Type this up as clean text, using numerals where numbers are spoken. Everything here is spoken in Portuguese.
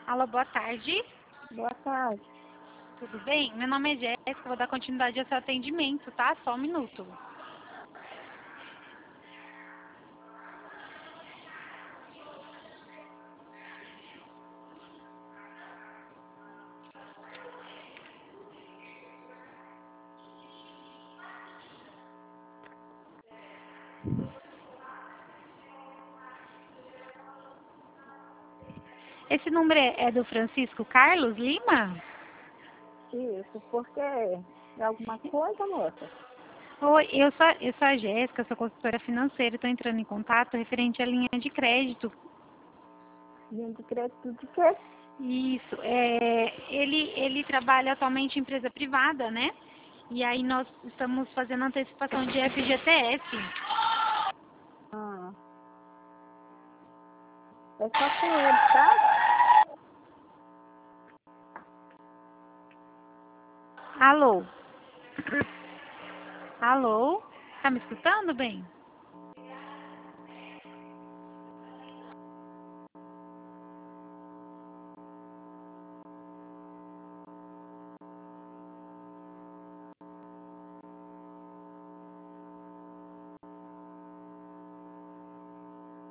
Alô, boa tarde. Boa tarde. Tudo bem? Meu nome é Jéssica, vou dar continuidade ao seu atendimento, tá? Só um minuto. Esse número é do Francisco Carlos Lima? Isso, porque é alguma coisa, moça? Oi, eu sou a Jéssica, sou consultora financeira, estou entrando em contato referente à linha de crédito. Linha de crédito de quê? Isso, ele trabalha atualmente em empresa privada, né? E aí nós estamos fazendo antecipação de FGTS. Ah, é só com ele, tá? Alô? Alô? Tá me escutando, bem?